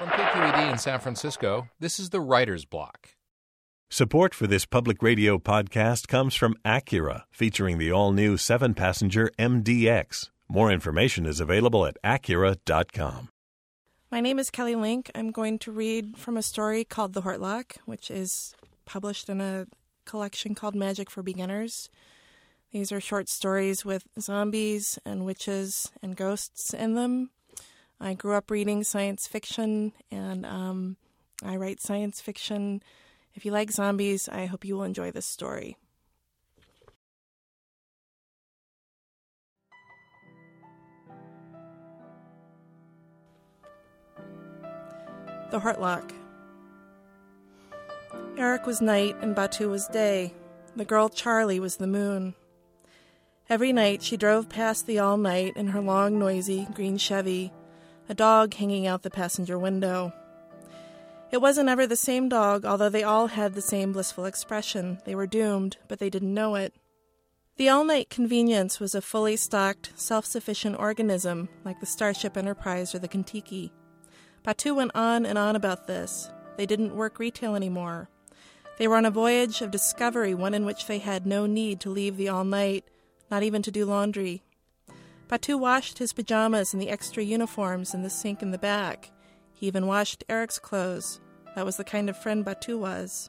From KQED in San Francisco, this is the Writer's Block. Support for this public radio podcast comes from Acura, featuring the all-new 7-passenger MDX. More information is available at Acura.com. My name is Kelly Link. I'm going to read from a story called The Hortlock, which is published in a collection called Magic for Beginners. These are short stories with zombies and witches and ghosts in them. I grew up reading science fiction, and I write science fiction. If you like zombies, I hope you will enjoy this story. The Hortlock. Eric was night and Batu was day. The girl Charlie was the moon. Every night she drove past the all-night in her long, noisy green Chevy, a dog hanging out the passenger window. It wasn't ever the same dog, although they all had the same blissful expression. They were doomed, but they didn't know it. The all-night convenience was a fully stocked, self-sufficient organism like the Starship Enterprise or the Kentucky. Batu went on and on about this. They didn't work retail anymore. They were on a voyage of discovery, one in which they had no need to leave the all-night, not even to do laundry. Batu washed his pajamas and the extra uniforms in the sink in the back. He even washed Eric's clothes. That was the kind of friend Batu was.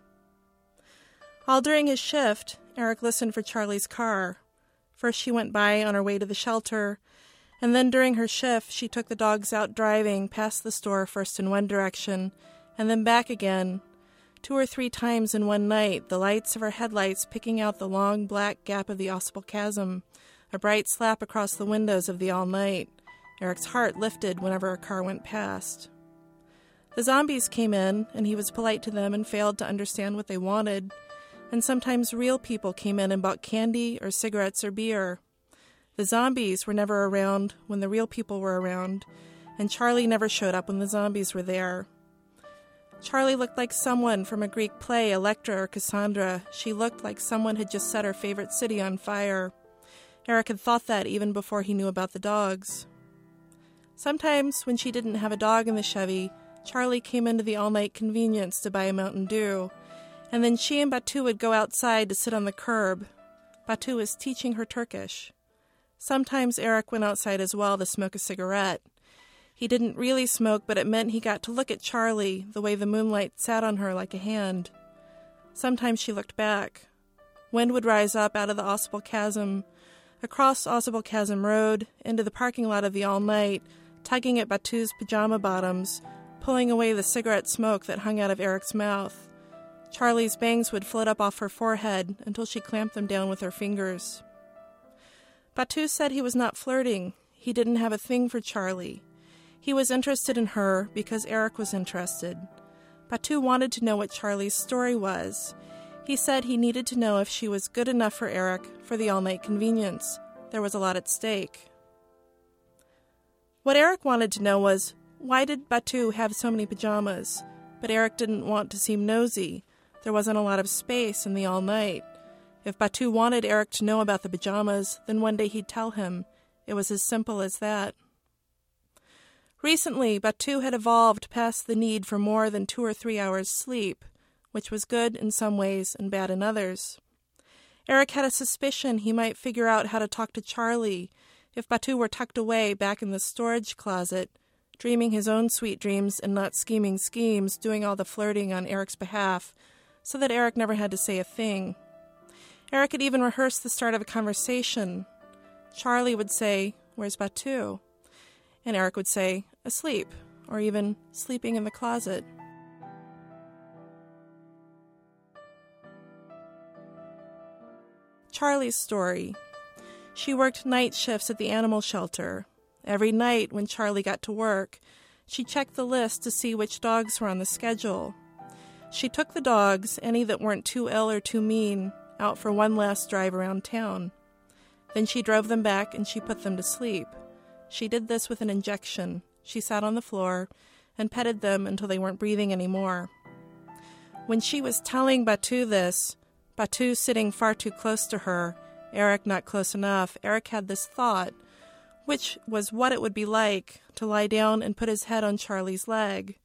All during his shift, Eric listened for Charlie's car. First she went by on her way to the shelter, and then during her shift she took the dogs out driving past the store first in one direction, and then back again. 2 or 3 times in one night, the lights of her headlights picking out the long black gap of the Ausable Chasm, a bright slap across the windows of the all-night. Eric's heart lifted whenever a car went past. The zombies came in, and he was polite to them and failed to understand what they wanted. And sometimes real people came in and bought candy or cigarettes or beer. The zombies were never around when the real people were around, and Charlie never showed up when the zombies were there. Charlie looked like someone from a Greek play, Electra or Cassandra. She looked like someone had just set her favorite city on fire. Eric had thought that even before he knew about the dogs. Sometimes, when she didn't have a dog in the Chevy, Charlie came into the all-night convenience to buy a Mountain Dew, and then she and Batu would go outside to sit on the curb. Batu was teaching her Turkish. Sometimes Eric went outside as well to smoke a cigarette. He didn't really smoke, but it meant he got to look at Charlie, the way the moonlight sat on her like a hand. Sometimes she looked back. Wind would rise up out of the Ausable Chasm, across Ausable Chasm Road, into the parking lot of the all-night, tugging at Batu's pajama bottoms, pulling away the cigarette smoke that hung out of Eric's mouth. Charlie's bangs would float up off her forehead until she clamped them down with her fingers. Batu said he was not flirting. He didn't have a thing for Charlie. He was interested in her because Eric was interested. Batu wanted to know what Charlie's story was. He said he needed to know if she was good enough for Eric for the all-night convenience. There was a lot at stake. What Eric wanted to know was, why did Batu have so many pajamas? But Eric didn't want to seem nosy. There wasn't a lot of space in the all-night. If Batu wanted Eric to know about the pajamas, then one day he'd tell him. It was as simple as that. Recently, Batu had evolved past the need for more than 2 or 3 hours sleep, which was good in some ways and bad in others. Eric had a suspicion he might figure out how to talk to Charlie if Batu were tucked away back in the storage closet, dreaming his own sweet dreams and not scheming schemes, doing all the flirting on Eric's behalf, so that Eric never had to say a thing. Eric had even rehearsed the start of a conversation. Charlie would say, "Where's Batu?" And Eric would say, "Asleep," or even "sleeping in the closet." Charlie's story. She worked night shifts at the animal shelter. Every night when Charlie got to work, she checked the list to see which dogs were on the schedule. She took the dogs, any that weren't too ill or too mean, out for one last drive around town. Then she drove them back and she put them to sleep. She did this with an injection. She sat on the floor and petted them until they weren't breathing anymore. When she was telling Batu this, Batu sitting far too close to her, Eric not close enough, Eric had this thought, which was what it would be like to lie down and put his head on Charlie's leg.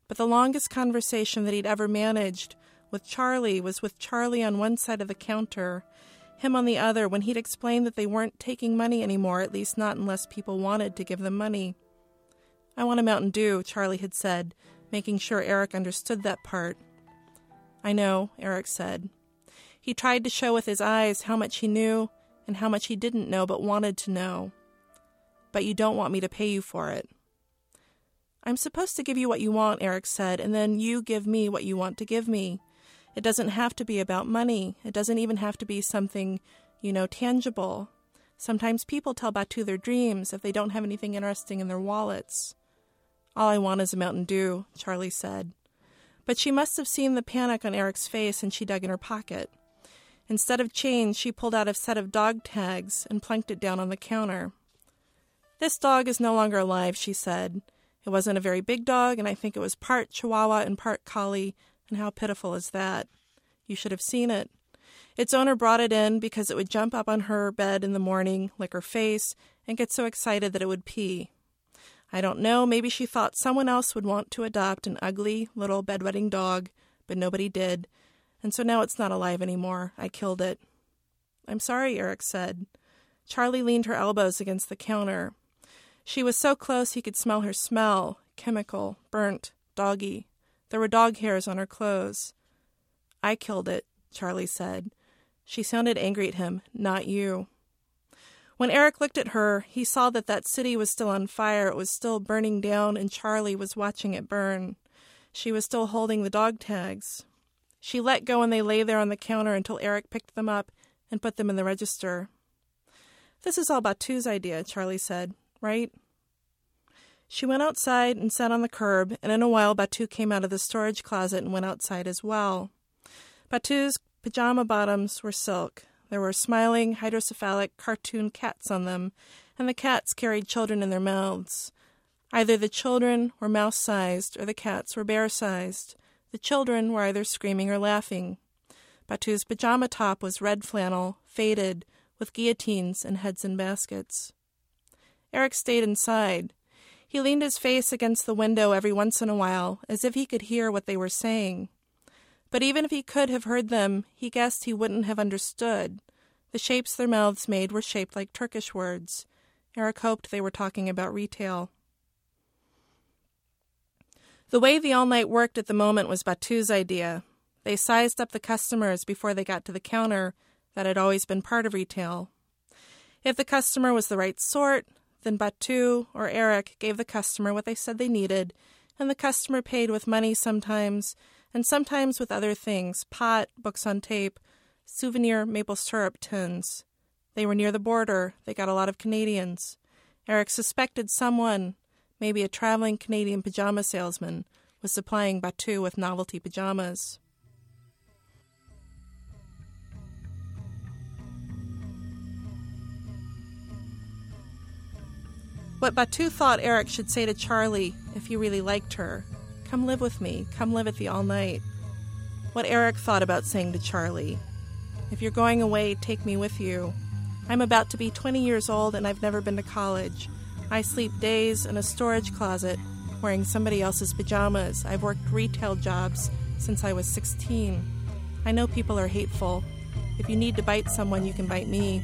But the longest conversation that he'd ever managed with Charlie was with Charlie on one side of the counter, him on the other, when he'd explained that they weren't taking money anymore, at least not unless people wanted to give them money. "I want a Mountain Dew," Charlie had said, making sure Eric understood that part. "I know," Eric said. He tried to show with his eyes how much he knew and how much he didn't know but wanted to know. "But you don't want me to pay you for it." "I'm supposed to give you what you want," Eric said, "and then you give me what you want to give me. It doesn't have to be about money. It doesn't even have to be something, tangible. Sometimes people tell Batu their dreams if they don't have anything interesting in their wallets." "All I want is a Mountain Dew," Charlie said. But she must have seen the panic on Eric's face, and she dug in her pocket. Instead of change, she pulled out a set of dog tags and plunked it down on the counter. "This dog is no longer alive," she said. "It wasn't a very big dog, and I think it was part Chihuahua and part Collie, and how pitiful is that? You should have seen it. Its owner brought it in because it would jump up on her bed in the morning, lick her face, and get so excited that it would pee. I don't know, maybe she thought someone else would want to adopt an ugly little bedwetting dog, but nobody did, and so now it's not alive anymore. I killed it." "I'm sorry," Eric said. Charlie leaned her elbows against the counter. She was so close he could smell her smell, chemical, burnt, doggy. There were dog hairs on her clothes. "I killed it," Charlie said. She sounded angry at him. "Not you." When Eric looked at her, he saw that city was still on fire. It was still burning down, and Charlie was watching it burn. She was still holding the dog tags. She let go, and they lay there on the counter until Eric picked them up and put them in the register. "This is all Batu's idea," Charlie said, "right?" She went outside and sat on the curb, and in a while Batu came out of the storage closet and went outside as well. Batu's pajama bottoms were silk. There were smiling, hydrocephalic cartoon cats on them, and the cats carried children in their mouths. Either the children were mouse-sized or the cats were bear-sized. The children were either screaming or laughing. Batu's pajama top was red flannel, faded, with guillotines and heads in baskets. Eric stayed inside. He leaned his face against the window every once in a while, as if he could hear what they were saying. But even if he could have heard them, he guessed he wouldn't have understood. The shapes their mouths made were shaped like Turkish words. Eric hoped they were talking about retail. The way the all-night worked at the moment was Batu's idea. They sized up the customers before they got to the counter. That had always been part of retail. If the customer was the right sort, then Batu or Eric gave the customer what they said they needed, and the customer paid with money sometimes, and sometimes with other things, pot, books on tape, souvenir maple syrup tins. They were near the border. They got a lot of Canadians. Eric suspected someone, maybe a traveling Canadian pajama salesman, was supplying Batu with novelty pajamas. What Batu thought Eric should say to Charlie, if he really liked her, "Come live with me, come live at the all-night." What Eric thought about saying to Charlie, "If you're going away, take me with you. I'm about to be 20 years old and I've never been to college. I sleep days in a storage closet wearing somebody else's pajamas. I've worked retail jobs since I was 16. I know people are hateful. If you need to bite someone, you can bite me."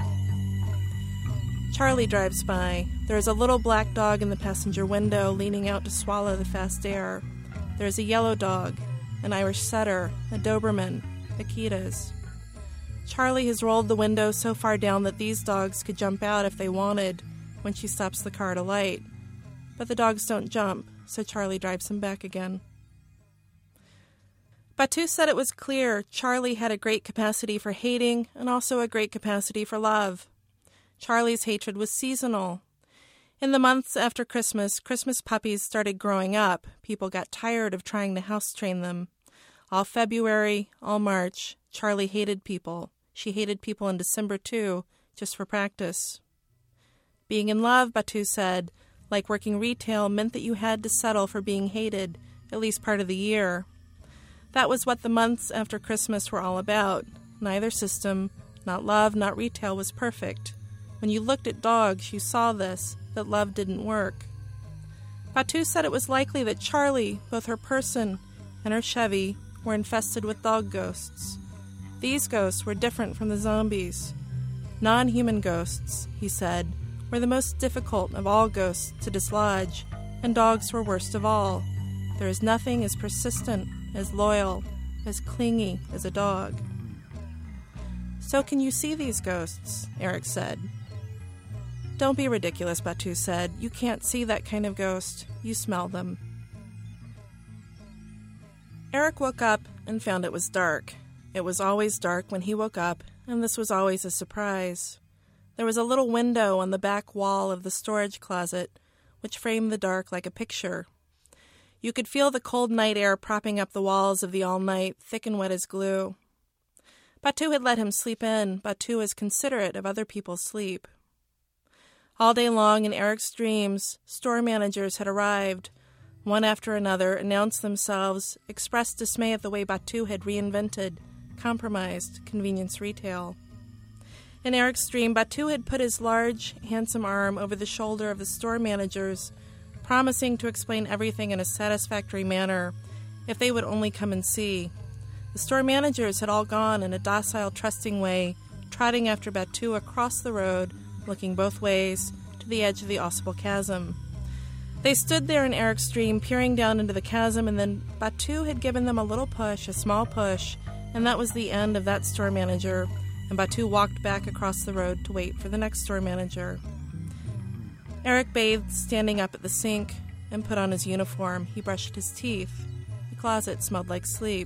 Charlie drives by. There is a little black dog in the passenger window leaning out to swallow the fast air. There is a yellow dog, an Irish setter, a Doberman, Akitas. Charlie has rolled the window so far down that these dogs could jump out if they wanted when she stops the car at a light. But the dogs don't jump, so Charlie drives them back again. Batu said it was clear Charlie had a great capacity for hating and also a great capacity for love. Charlie's hatred was seasonal. In the months after Christmas, Christmas puppies started growing up. People got tired of trying to house train them. All February, all March, Charlie hated people. She hated people in December, too, just for practice. Being in love, Batu said, like working retail, meant that you had to settle for being hated, at least part of the year. That was what the months after Christmas were all about. Neither system, not love, not retail, was perfect. When you looked at dogs, you saw this, that love didn't work. Batu said it was likely that Charlie, both her person and her Chevy, were infested with dog ghosts. These ghosts were different from the zombies. Non-human ghosts, he said, were the most difficult of all ghosts to dislodge, and dogs were worst of all. There is nothing as persistent, as loyal, as clingy as a dog. So can you see these ghosts? Eric said. Don't be ridiculous, Batu said. You can't see that kind of ghost. You smell them. Eric woke up and found it was dark. It was always dark when he woke up, and this was always a surprise. There was a little window on the back wall of the storage closet, which framed the dark like a picture. You could feel the cold night air propping up the walls of the all-night, thick and wet as glue. Batu had let him sleep in. Batu was considerate of other people's sleep. All day long in Eric's dreams, store managers had arrived, one after another, announced themselves, expressed dismay at the way Batu had reinvented, compromised convenience retail. In Eric's dream, Batu had put his large, handsome arm over the shoulder of the store managers, promising to explain everything in a satisfactory manner if they would only come and see. The store managers had all gone in a docile, trusting way, trotting after Batu across the road, looking both ways, to the edge of the Ausable Chasm. They stood there in Eric's dream, peering down into the chasm, and then Batu had given them a little push, a small push, and that was the end of that store manager, and Batu walked back across the road to wait for the next store manager. Eric bathed standing up at the sink and put on his uniform. He brushed his teeth. The closet smelled like sleep.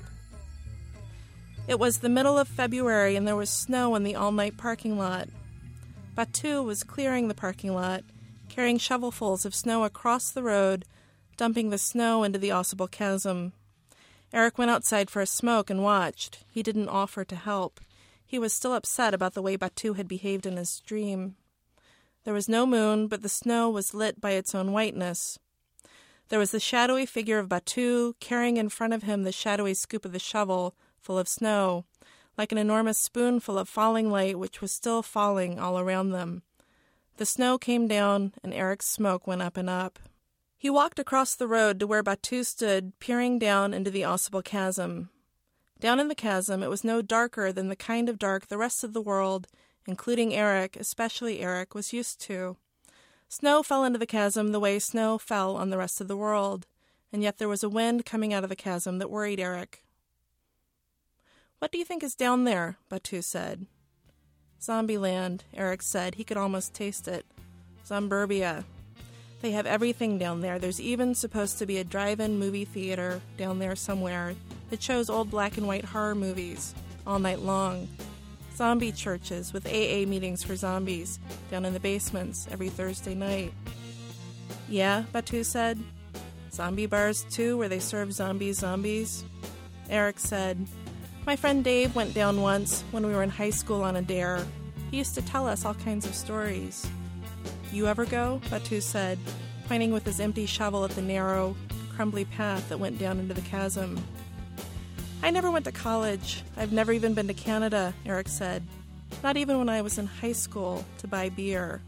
It was the middle of February, and there was snow in the all-night parking lot. Batu was clearing the parking lot, carrying shovelfuls of snow across the road, dumping the snow into the Ausable Chasm. Eric went outside for a smoke and watched. He didn't offer to help. He was still upset about the way Batu had behaved in his dream. There was no moon, but the snow was lit by its own whiteness. There was the shadowy figure of Batu, carrying in front of him the shadowy scoop of the shovel, full of snow, like an enormous spoonful of falling light which was still falling all around them. The snow came down, and Eric's smoke went up and up. He walked across the road to where Batu stood, peering down into the Ausable Chasm. Down in the chasm, it was no darker than the kind of dark the rest of the world, including Eric, especially Eric, was used to. Snow fell into the chasm the way snow fell on the rest of the world, and yet there was a wind coming out of the chasm that worried Eric. "What do you think is down there?" Batu said. "Zombieland," Eric said. He could almost taste it. "Zomburbia. They have everything down there. There's even supposed to be a drive-in movie theater down there somewhere that shows old black and white horror movies all night long. Zombie churches with AA meetings for zombies down in the basements every Thursday night." "Yeah," Batu said. "Zombie bars, too, where they serve zombies?" Eric said, "My friend Dave went down once when we were in high school on a dare. He used to tell us all kinds of stories." "You ever go?" Batu said, pointing with his empty shovel at the narrow, crumbly path that went down into the chasm. "I never went to college. I've never even been to Canada," Eric said. "Not even when I was in high school to buy beer."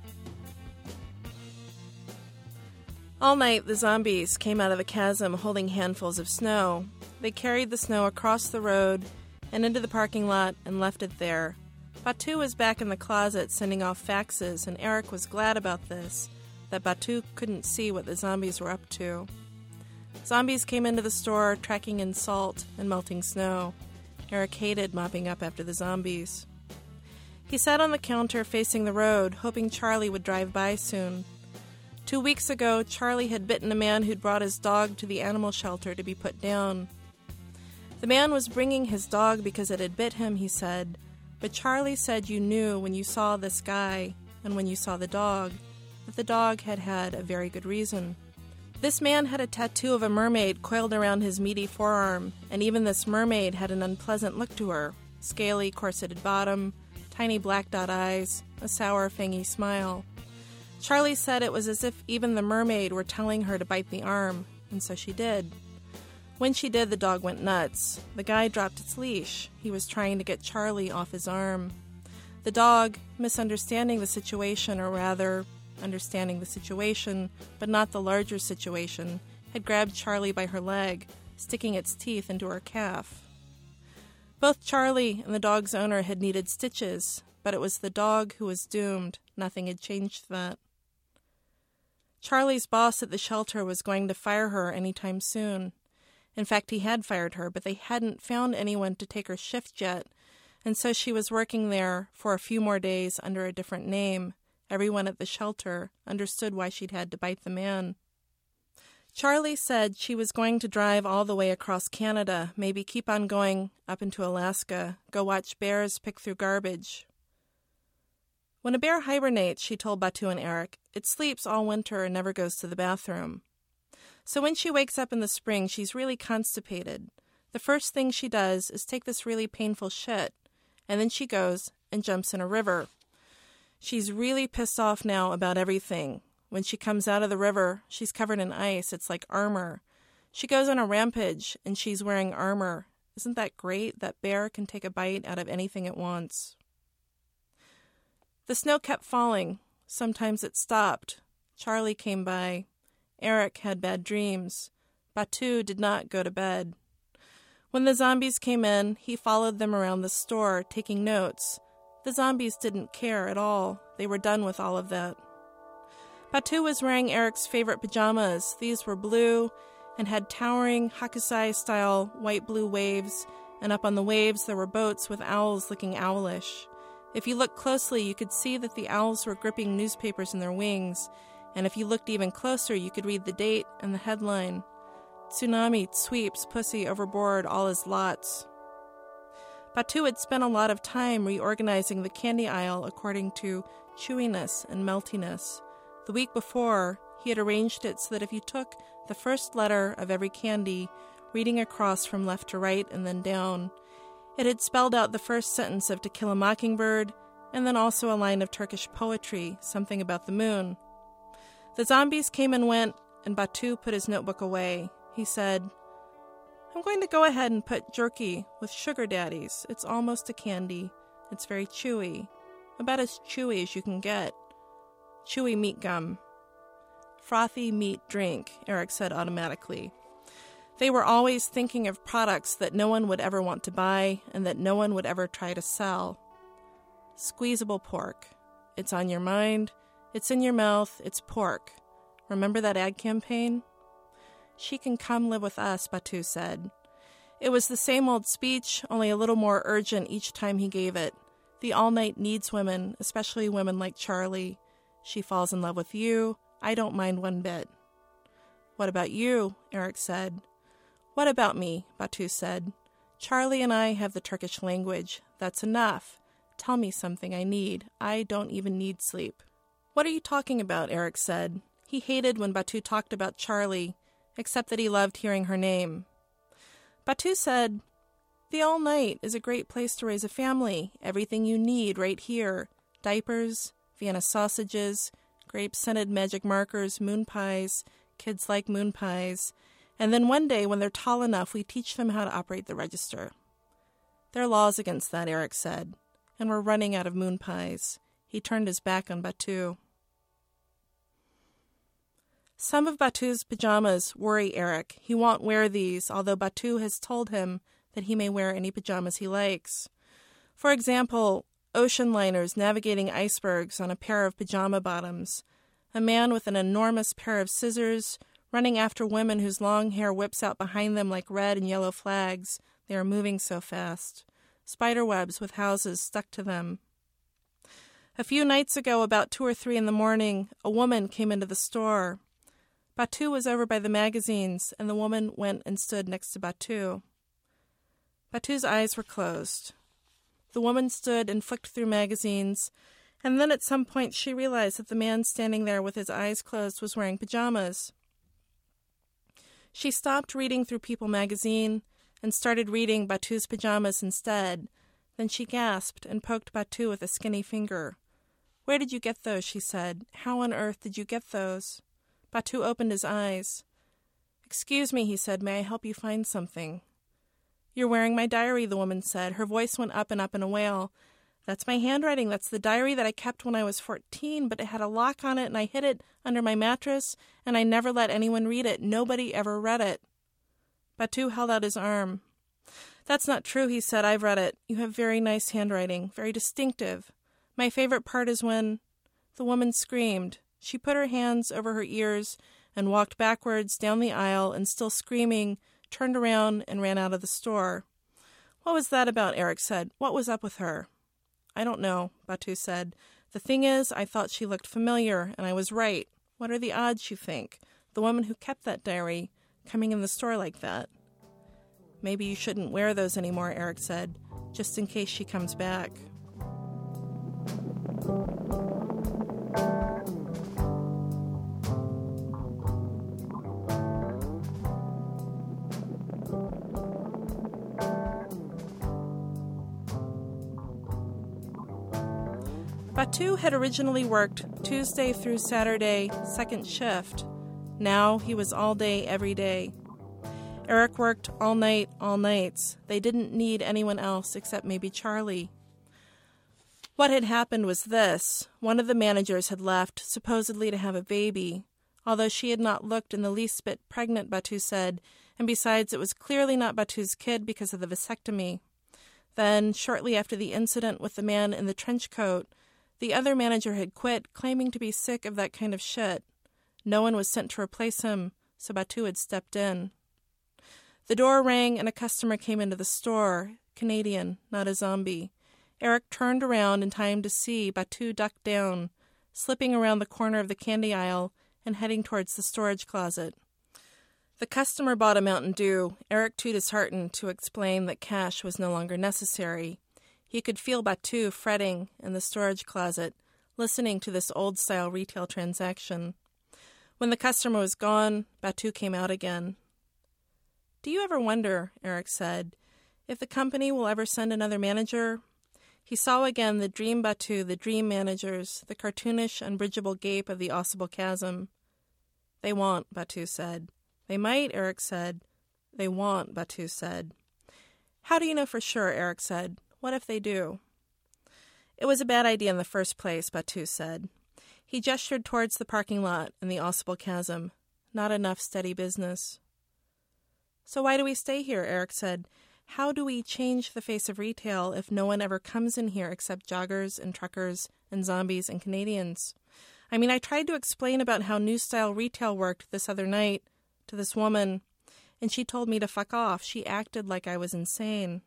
All night, the zombies came out of the chasm holding handfuls of snow. They carried the snow across the road and into the parking lot and left it there. Batu was back in the closet sending off faxes, and Eric was glad about this, that Batu couldn't see what the zombies were up to. Zombies came into the store, tracking in salt and melting snow. Eric hated mopping up after the zombies. He sat on the counter facing the road, hoping Charlie would drive by soon. 2 weeks ago, Charlie had bitten a man who'd brought his dog to the animal shelter to be put down. The man was bringing his dog because it had bit him, he said, but Charlie said you knew when you saw this guy and when you saw the dog that the dog had had a very good reason. This man had a tattoo of a mermaid coiled around his meaty forearm, and even this mermaid had an unpleasant look to her, scaly, corseted bottom, tiny black dot eyes, a sour, fangy smile. Charlie said it was as if even the mermaid were telling her to bite the arm, and so she did. When she did, the dog went nuts. The guy dropped its leash. He was trying to get Charlie off his arm. The dog, misunderstanding the situation, or rather, understanding the situation, but not the larger situation, had grabbed Charlie by her leg, sticking its teeth into her calf. Both Charlie and the dog's owner had needed stitches, but it was the dog who was doomed. Nothing had changed that. Charlie's boss at the shelter was going to fire her any time soon. In fact, he had fired her, but they hadn't found anyone to take her shift yet, and so she was working there for a few more days under a different name. Everyone at the shelter understood why she'd had to bite the man. Charlie said she was going to drive all the way across Canada, maybe keep on going up into Alaska, go watch bears pick through garbage. When a bear hibernates, she told Batu and Eric, it sleeps all winter and never goes to the bathroom. So when she wakes up in the spring, she's really constipated. The first thing she does is take this really painful shit, and then she goes and jumps in a river. She's really pissed off now about everything. When she comes out of the river, she's covered in ice. It's like armor. She goes on a rampage, and she's wearing armor. Isn't that great? That bear can take a bite out of anything it wants. The snow kept falling. Sometimes it stopped. Charlie came by. Eric had bad dreams. Batu did not go to bed. When the zombies came in, he followed them around the store, taking notes. The zombies didn't care at all. They were done with all of that. Batu was wearing Eric's favorite pajamas. These were blue and had towering Hakusai-style white-blue waves, and up on the waves there were boats with owls looking owlish. If you looked closely, you could see that the owls were gripping newspapers in their wings, and if you looked even closer, you could read the date and the headline. Tsunami sweeps pussy overboard, all is lots. Batu had spent a lot of time reorganizing the candy aisle according to chewiness and meltiness. The week before, he had arranged it so that if you took the first letter of every candy, reading across from left to right and then down, it had spelled out the first sentence of To Kill a Mockingbird, and then also a line of Turkish poetry, something about the moon. The zombies came and went, and Batu put his notebook away. He said, I'm going to go ahead and put jerky with sugar daddies. It's almost a candy. It's very chewy. About as chewy as you can get. Chewy meat gum. Frothy meat drink, Eric said automatically. They were always thinking of products that no one would ever want to buy and that no one would ever try to sell. Squeezable pork. It's on your mind. It's in your mouth. It's pork. Remember that ad campaign? She can come live with us, Batu said. It was the same old speech, only a little more urgent each time he gave it. The all-night needs women, especially women like Charlie. She falls in love with you. I don't mind one bit. What about you? Eric said. What about me? Batu said. Charlie and I have the Turkish language. That's enough. Tell me something I need. I don't even need sleep. What are you talking about? Eric said. He hated when Batu talked about Charlie, except that he loved hearing her name. Batu said, The All Night is a great place to raise a family. Everything you need right here. Diapers, Vienna sausages, grape-scented magic markers, moon pies. Kids like moon pies. And then one day, when they're tall enough, we teach them how to operate the register. There are laws against that, Eric said, and we're running out of moon pies. He turned his back on Batu. Some of Batu's pajamas worry Eric. He won't wear these, although Batu has told him that he may wear any pajamas he likes. For example, ocean liners navigating icebergs on a pair of pajama bottoms, a man with an enormous pair of scissors running after women whose long hair whips out behind them like red and yellow flags. They are moving so fast. Spiderwebs with houses stuck to them. A few nights ago, about 2 or 3 in the morning, a woman came into the store. Batu was over by the magazines, and the woman went and stood next to Batu. Batu's eyes were closed. The woman stood and flicked through magazines, and then at some point she realized that the man standing there with his eyes closed was wearing pajamas. She stopped reading through People magazine and started reading Batu's pajamas instead. Then she gasped and poked Batu with a skinny finger. Where did you get those? She said. How on earth did you get those? Batu opened his eyes. Excuse me, he said. May I help you find something? You're wearing my diary, the woman said. Her voice went up and up in a wail. That's my handwriting. That's the diary that I kept when I was 14, but it had a lock on it, and I hid it under my mattress, and I never let anyone read it. Nobody ever read it. Batu held out his arm. That's not true, he said. I've read it. You have very nice handwriting, very distinctive. My favorite part is when the woman screamed. She put her hands over her ears and walked backwards down the aisle and, still screaming, turned around and ran out of the store. What was that about? Eric said. What was up with her? I don't know, Batu said. The thing is, I thought she looked familiar, and I was right. What are the odds, you think? The woman who kept that diary coming in the store like that. Maybe you shouldn't wear those anymore, Eric said, just in case she comes back. Batu had originally worked Tuesday through Saturday, second shift. Now he was all day, every day. Eric worked all night, all nights. They didn't need anyone else except maybe Charlie. What had happened was this. One of the managers had left, supposedly to have a baby, although she had not looked in the least bit pregnant, Batu said, and besides it was clearly not Batu's kid because of the vasectomy. Then, shortly after the incident with the man in the trench coat, the other manager had quit, claiming to be sick of that kind of shit. No one was sent to replace him, so Batu had stepped in. The door rang and a customer came into the store, Canadian, not a zombie. Eric turned around in time to see Batu duck down, slipping around the corner of the candy aisle and heading towards the storage closet. The customer bought a Mountain Dew. Eric too disheartened to explain that cash was no longer necessary. He could feel Batu fretting in the storage closet, listening to this old-style retail transaction. When the customer was gone, Batu came out again. Do you ever wonder, Eric said, if the company will ever send another manager? He saw again the dream Batu, the dream managers, the cartoonish, unbridgeable gape of the Ausable Chasm. They won't, Batu said. They might, Eric said. They won't, Batu said. How do you know for sure, Eric said. What if they do? It was a bad idea in the first place, Batu said. He gestured towards the parking lot and the Ausable Chasm. Not enough steady business. So why do we stay here, Eric said. How do we change the face of retail if no one ever comes in here except joggers and truckers and zombies and Canadians? I mean, I tried to explain about how new-style retail worked this other night to this woman, and she told me to fuck off. She acted like I was insane.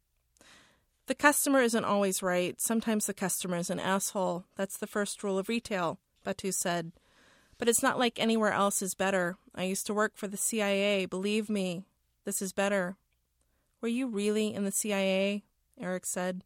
The customer isn't always right. Sometimes the customer is an asshole. That's the first rule of retail, Batu said. But it's not like anywhere else is better. I used to work for the CIA. Believe me, this is better. Were you really in the CIA? Eric said.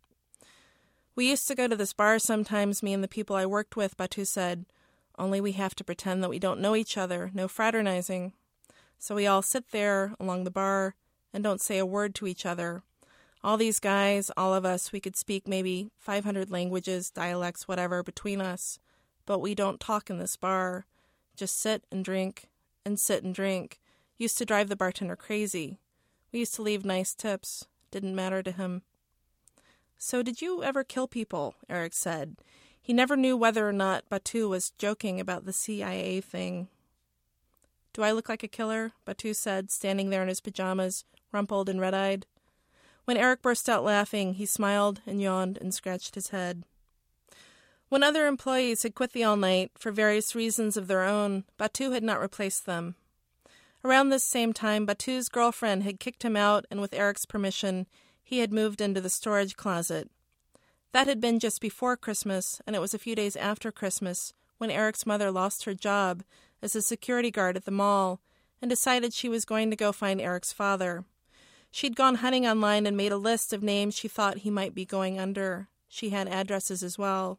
We used to go to this bar sometimes, me and the people I worked with, Batu said. Only we have to pretend that we don't know each other. No fraternizing. So we all sit there along the bar and don't say a word to each other. All these guys, all of us, we could speak maybe 500 languages, dialects, whatever, between us. But we don't talk in this bar. Just sit and drink and sit and drink. Used to drive the bartender crazy. We used to leave nice tips. Didn't matter to him. So did you ever kill people? Eric said. He never knew whether or not Batu was joking about the CIA thing. Do I look like a killer? Batu said, standing there in his pajamas, rumpled and red-eyed. When Eric burst out laughing, he smiled and yawned and scratched his head. When other employees had quit the all-night for various reasons of their own, Batu had not replaced them. Around this same time, Batu's girlfriend had kicked him out, and with Eric's permission, he had moved into the storage closet. That had been just before Christmas, and it was a few days after Christmas when Eric's mother lost her job as a security guard at the mall and decided she was going to go find Eric's father. She'd gone hunting online and made a list of names she thought he might be going under. She had addresses as well.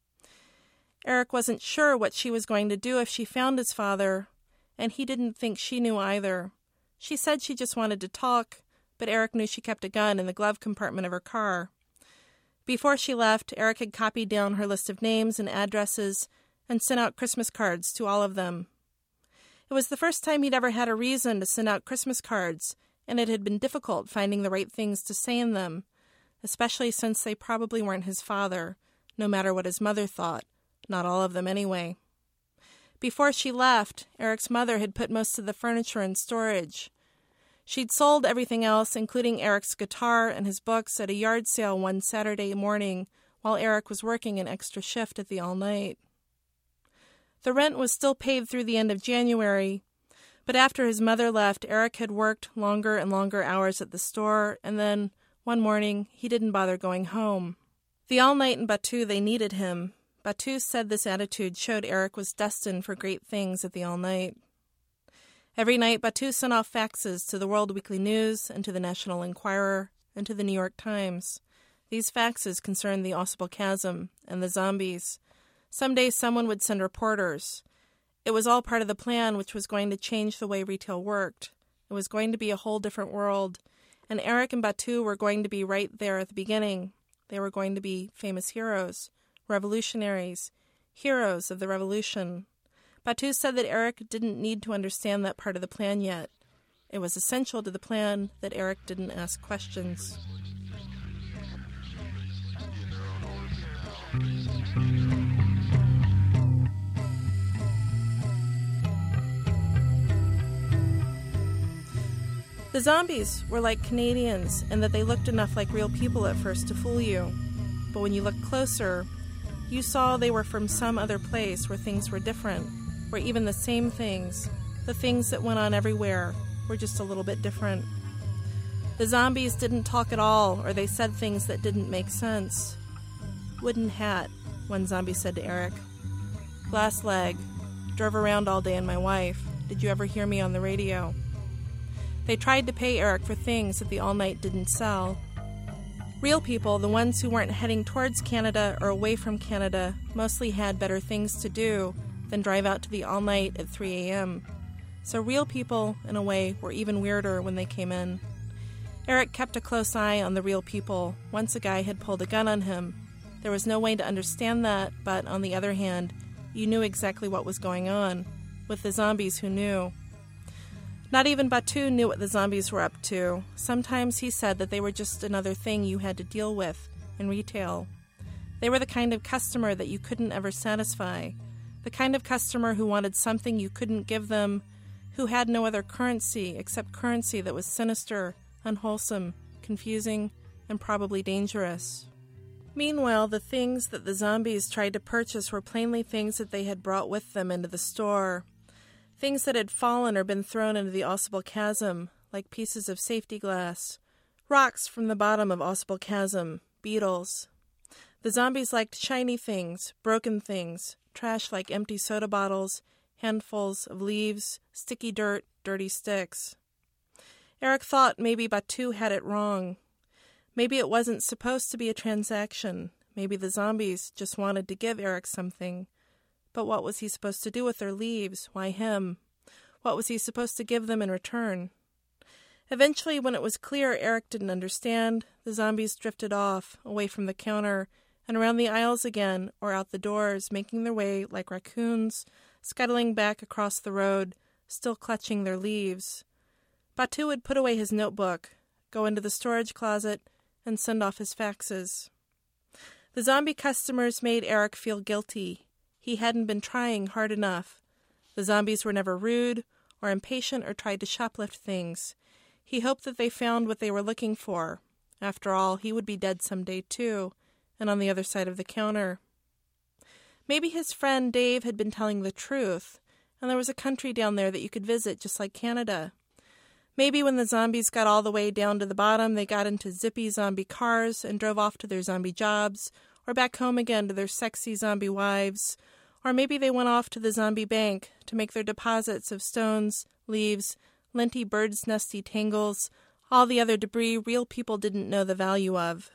Eric wasn't sure what she was going to do if she found his father, and he didn't think she knew either. She said she just wanted to talk, but Eric knew she kept a gun in the glove compartment of her car. Before she left, Eric had copied down her list of names and addresses and sent out Christmas cards to all of them. It was the first time he'd ever had a reason to send out Christmas cards, and it had been difficult finding the right things to say in them, especially since they probably weren't his father, no matter what his mother thought, not all of them anyway. Before she left, Eric's mother had put most of the furniture in storage. She'd sold everything else, including Eric's guitar and his books, at a yard sale one Saturday morning while Eric was working an extra shift at the All Night. The rent was still paid through the end of January, but after his mother left, Eric had worked longer and longer hours at the store, and then, one morning, he didn't bother going home. The All Night in Batu, they needed him. Batu said this attitude showed Eric was destined for great things at the All Night. Every night, Batu sent off faxes to the World Weekly News and to the National Enquirer and to the New York Times. These faxes concerned the Ausable Chasm and the zombies. Someday someone would send reporters. It was all part of the plan, which was going to change the way retail worked. It was going to be a whole different world, and Eric and Batu were going to be right there at the beginning. They were going to be famous heroes, revolutionaries, heroes of the revolution. Batu said that Eric didn't need to understand that part of the plan yet. It was essential to the plan that Eric didn't ask questions. The zombies were like Canadians in that they looked enough like real people at first to fool you. But when you looked closer, you saw they were from some other place where things were different, where even the same things, the things that went on everywhere, were just a little bit different. The zombies didn't talk at all, or they said things that didn't make sense. Wooden hat, one zombie said to Eric. Glass leg. Drove around all day in my wife. Did you ever hear me on the radio? They tried to pay Eric for things that the All Night didn't sell. Real people, the ones who weren't heading towards Canada or away from Canada, mostly had better things to do than drive out to the All Night at 3 a.m. So real people, in a way, were even weirder when they came in. Eric kept a close eye on the real people. Once a guy had pulled a gun on him. There was no way to understand that, but on the other hand, you knew exactly what was going on, with the zombies who knew. Not even Batu knew what the zombies were up to. Sometimes he said that they were just another thing you had to deal with in retail. They were the kind of customer that you couldn't ever satisfy, the kind of customer who wanted something you couldn't give them, who had no other currency except currency that was sinister, unwholesome, confusing, and probably dangerous. Meanwhile, the things that the zombies tried to purchase were plainly things that they had brought with them into the store. Things that had fallen or been thrown into the Ausable Chasm, like pieces of safety glass, rocks from the bottom of Ausable Chasm, beetles. The zombies liked shiny things, broken things, trash like empty soda bottles, handfuls of leaves, sticky dirt, dirty sticks. Eric thought maybe Batu had it wrong. Maybe it wasn't supposed to be a transaction. Maybe the zombies just wanted to give Eric something. But what was he supposed to do with their leaves? Why him? What was he supposed to give them in return? Eventually, when it was clear Eric didn't understand, the zombies drifted off, away from the counter, and around the aisles again, or out the doors, making their way like raccoons, scuttling back across the road, still clutching their leaves. Batu would put away his notebook, go into the storage closet, and send off his faxes. The zombie customers made Eric feel guilty. He hadn't been trying hard enough. The zombies were never rude or impatient or tried to shoplift things. He hoped that they found what they were looking for. After all, he would be dead someday too, and on the other side of the counter. Maybe his friend Dave had been telling the truth, and there was a country down there that you could visit just like Canada. Maybe when the zombies got all the way down to the bottom, they got into zippy zombie cars and drove off to their zombie jobs, or back home again to their sexy zombie wives. Or maybe they went off to the zombie bank to make their deposits of stones, leaves, linty bird's nesty tangles, all the other debris real people didn't know the value of.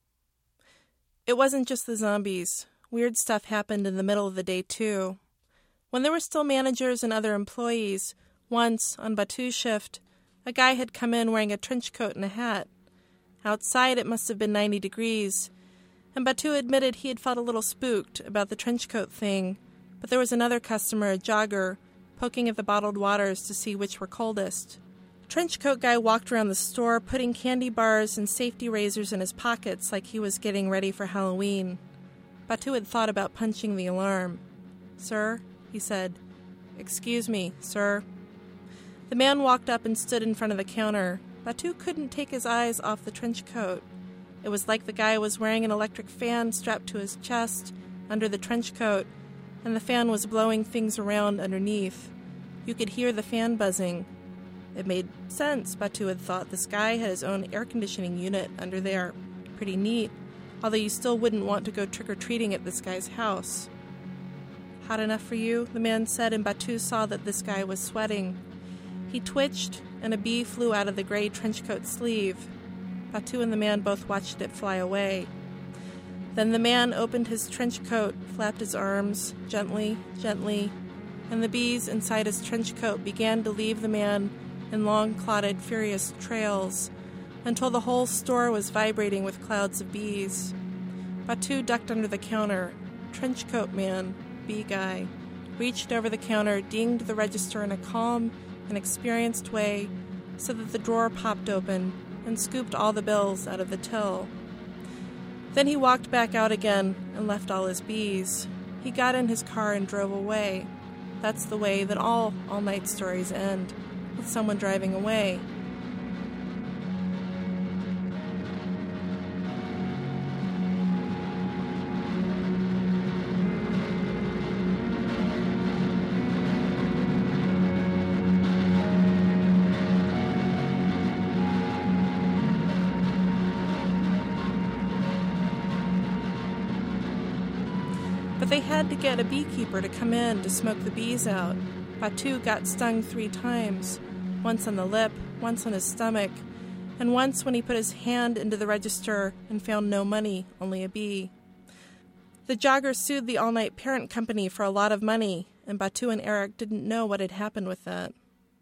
It wasn't just the zombies. Weird stuff happened in the middle of the day, too. When there were still managers and other employees, once, on Batu's shift, a guy had come in wearing a trench coat and a hat. Outside it must have been 90 degrees, and Batu admitted he had felt a little spooked about the trench coat thing, but there was another customer, a jogger, poking at the bottled waters to see which were coldest. trenchcoat guy walked around the store, putting candy bars and safety razors in his pockets like he was getting ready for Halloween. Batu had thought about punching the alarm. "Sir?" he said. "Excuse me, sir." The man walked up and stood in front of the counter. Batu couldn't take his eyes off the trench coat. It was like the guy was wearing an electric fan strapped to his chest under the trench coat, and the fan was blowing things around underneath. You could hear the fan buzzing. It made sense, Batu had thought. This guy had his own air conditioning unit under there. Pretty neat, although you still wouldn't want to go trick-or-treating at this guy's house. "Hot enough for you?" the man said, and Batu saw that this guy was sweating. He twitched, and a bee flew out of the gray trenchcoat sleeve. Batu and the man both watched it fly away. Then the man opened his trench coat, flapped his arms, gently, gently, and the bees inside his trench coat began to leave the man in long, clotted, furious trails, until the whole store was vibrating with clouds of bees. Batu ducked under the counter. Trenchcoat man, bee guy, reached over the counter, dinged the register in a calm and experienced way so that the drawer popped open, and scooped all the bills out of the till. Then he walked back out again and left all his bees. He got in his car and drove away. That's the way that all all-night stories end, with someone driving away. But they had to get a beekeeper to come in to smoke the bees out. Batu got stung 3 times, once on the lip, once on his stomach, and once when he put his hand into the register and found no money, only a bee. The jogger sued the all-night parent company for a lot of money, and Batu and Eric didn't know what had happened with that.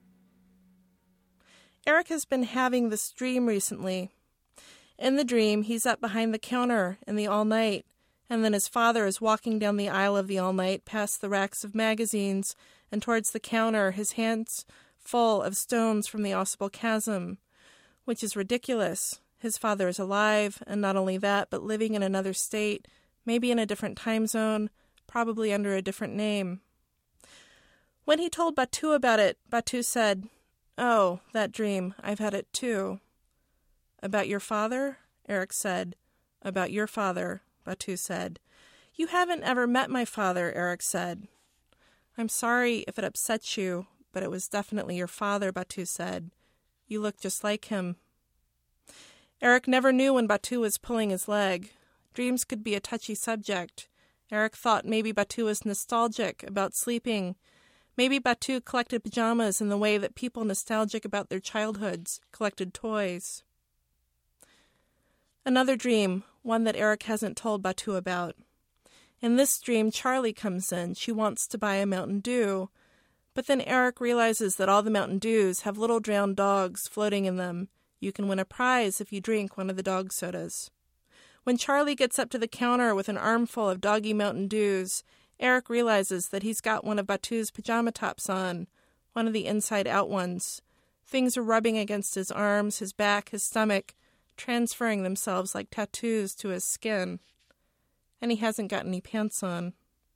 Eric has been having this dream recently. In the dream, he's up behind the counter in the all-night, and then his father is walking down the aisle of the all-night past the racks of magazines and towards the counter, his hands full of stones from the Ausable Chasm, which is ridiculous. His father is alive, and not only that, but living in another state, maybe in a different time zone, probably under a different name. When he told Batu about it, Batu said, "Oh, that dream, I've had it too." "About your father?" Eric said. "About your father," Batu said. "You haven't ever met my father," Eric said. "I'm sorry if it upsets you, but it was definitely your father," Batu said. "You look just like him." Eric never knew when Batu was pulling his leg. Dreams could be a touchy subject. Eric thought maybe Batu was nostalgic about sleeping. Maybe Batu collected pajamas in the way that people nostalgic about their childhoods collected toys. Another dream, one that Eric hasn't told Batu about. In this dream, Charlie comes in. She wants to buy a Mountain Dew. But then Eric realizes that all the Mountain Dews have little drowned dogs floating in them. You can win a prize if you drink one of the dog sodas. When Charlie gets up to the counter with an armful of doggy Mountain Dews, Eric realizes that he's got one of Batu's pajama tops on, one of the inside-out ones. Things are rubbing against his arms, his back, his stomach, transferring themselves like tattoos to his skin. And he hasn't got any pants on.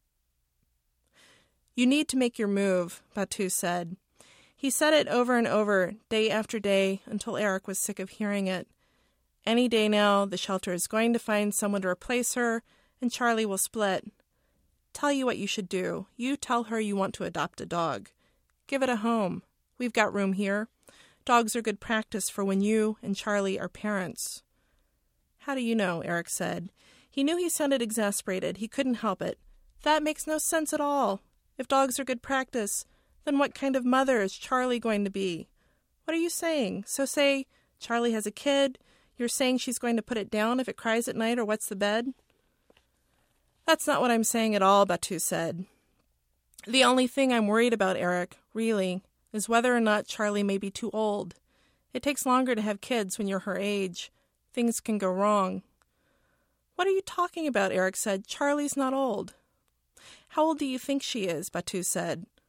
"You need to make your move," Batu said. He said it over and over, day after day, until Eric was sick of hearing it. Any day now, the shelter is going to find someone to replace her, and Charlie will split. "Tell you what you should do. You tell her you want to adopt a dog. Give it a home. We've got room here. Dogs are good practice for when you and Charlie are parents." "How do you know?" Eric said. He knew he sounded exasperated. He couldn't help it. "That makes no sense at all. If dogs are good practice, then what kind of mother is Charlie going to be? What are you saying? So say Charlie has a kid. You're saying she's going to put it down if it cries at night or wets the bed?" "That's not what I'm saying at all," Batu said. "The only thing I'm worried about, Eric, really, is whether or not Charlie may be too old. It takes longer to have kids when you're her age. Things can go wrong." "What are you talking about?" Eric said. "Charlie's not old." "How old do you think she is?" Batu said.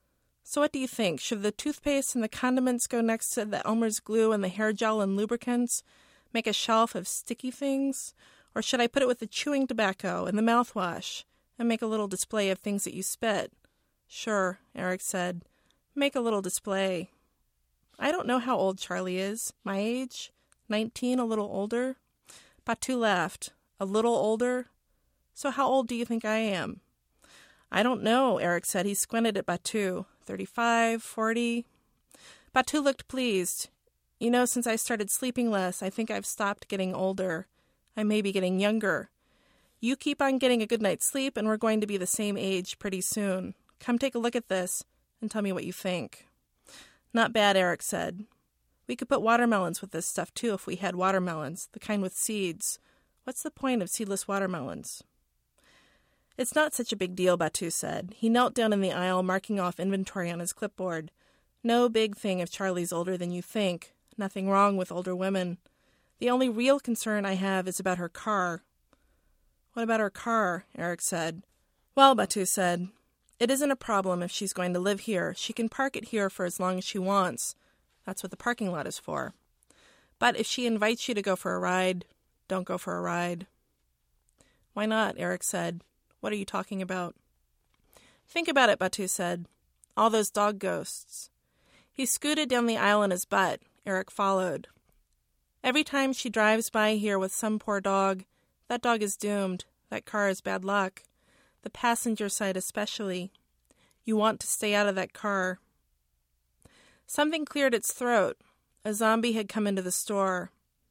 So what do you think? Should the toothpaste and the condiments go next to the Elmer's glue and the hair gel and lubricants? Make a shelf of sticky things? Or should I put it with the chewing tobacco and the mouthwash and make a little display of things that you spit? Sure, Eric said. Make a little display. I don't know how old Charlie is. My age? 19, a little older? Batu laughed. A little older? So how old do you think I am? I don't know, Eric said. He squinted at Batu. 35, 40? Batu looked pleased. You know, since I started sleeping less, I think I've stopped getting older. I may be getting younger. You keep on getting a good night's sleep, and we're going to be the same age pretty soon. Come take a look at this and tell me what you think. Not bad, Eric said. We could put watermelons with this stuff, too, if we had watermelons, the kind with seeds. What's the point of seedless watermelons? It's not such a big deal, Batu said. He knelt down in the aisle, marking off inventory on his clipboard. No big thing if Charlie's older than you think. Nothing wrong with older women. The only real concern I have is about her car. What about her car? Eric said. Well, Batu said, it isn't a problem if she's going to live here. She can park it here for as long as she wants. That's what the parking lot is for. But if she invites you to go for a ride, don't go for a ride. Why not? Eric said. What are you talking about? Think about it, Batu said. All those dog ghosts. He scooted down the aisle in his butt. Eric followed. Every time she drives by here with some poor dog, that dog is doomed. That car is bad luck. The passenger side especially. You want to stay out of that car. Something cleared its throat. A zombie had come into the store.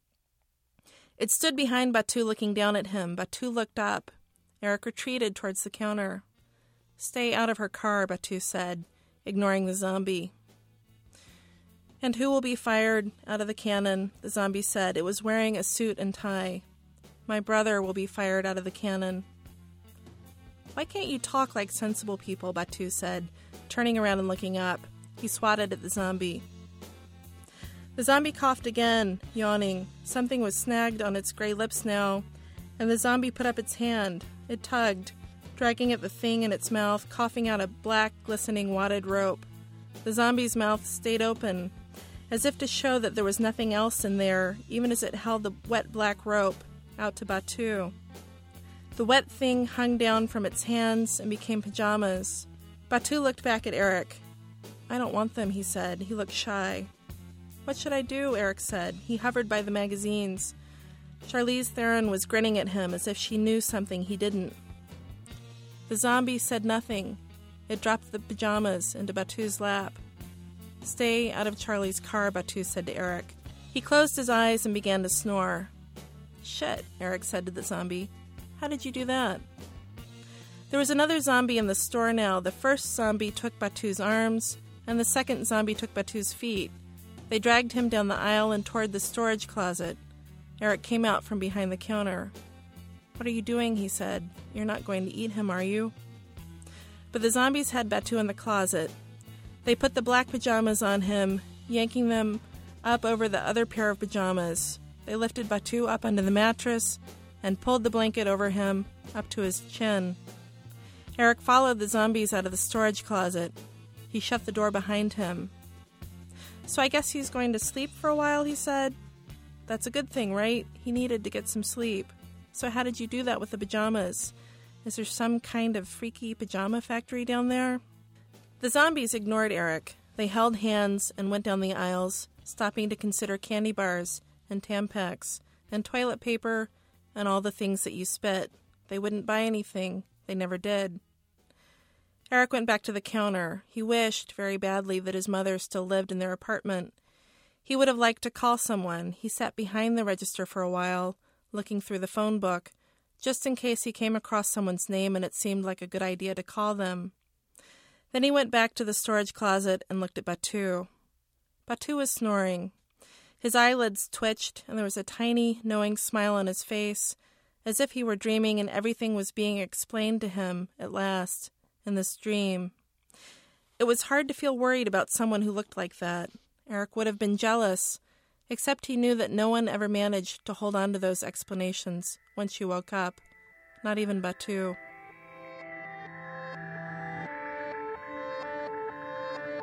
It stood behind Batu looking down at him. Batu looked up. Eric retreated towards the counter. Stay out of her car, Batu said, ignoring the zombie. And who will be fired out of the cannon? The zombie said. It was wearing a suit and tie. My brother will be fired out of the cannon. Why can't you talk like sensible people? Batu said, turning around and looking up. He swatted at the zombie. The zombie coughed again, yawning. Something was snagged on its gray lips now, and the zombie put up its hand. It tugged, dragging at the thing in its mouth, coughing out a black, glistening wadded rope. The zombie's mouth stayed open, as if to show that there was nothing else in there, even as it held the wet black rope out to Batu. The wet thing hung down from its hands and became pajamas. Batu looked back at Eric. I don't want them, he said. He looked shy. What should I do? Eric said. He hovered by the magazines. Charlize Theron was grinning at him as if she knew something he didn't. The zombie said nothing. It dropped the pajamas into Batu's lap. Stay out of Charlie's car, Batu said to Eric. He closed his eyes and began to snore. Shit, Eric said to the zombie. How did you do that? There was another zombie in the store now. The first zombie took Batu's arms, and the second zombie took Batu's feet. They dragged him down the aisle and toward the storage closet. Eric came out from behind the counter. What are you doing? He said. You're not going to eat him, are you? But the zombies had Batu in the closet. They put the black pajamas on him, yanking them up over the other pair of pajamas. They lifted Batu up under the mattress and pulled the blanket over him up to his chin. Eric followed the zombies out of the storage closet. He shut the door behind him. So I guess he's going to sleep for a while, he said. That's a good thing, right? He needed to get some sleep. So how did you do that with the pajamas? Is there some kind of freaky pajama factory down there? The zombies ignored Eric. They held hands and went down the aisles, stopping to consider candy bars and Tampax and toilet paper and all the things that you spit. They wouldn't buy anything. They never did. Eric went back to the counter. He wished very badly that his mother still lived in their apartment. He would have liked to call someone. He sat behind the register for a while, looking through the phone book, just in case he came across someone's name and it seemed like a good idea to call them. Then he went back to the storage closet and looked at Batu. Batu was snoring. His eyelids twitched, and there was a tiny, knowing smile on his face, as if he were dreaming and everything was being explained to him, at last, in this dream. It was hard to feel worried about someone who looked like that. Eric would have been jealous, except he knew that no one ever managed to hold on to those explanations once you woke up, not even Batu.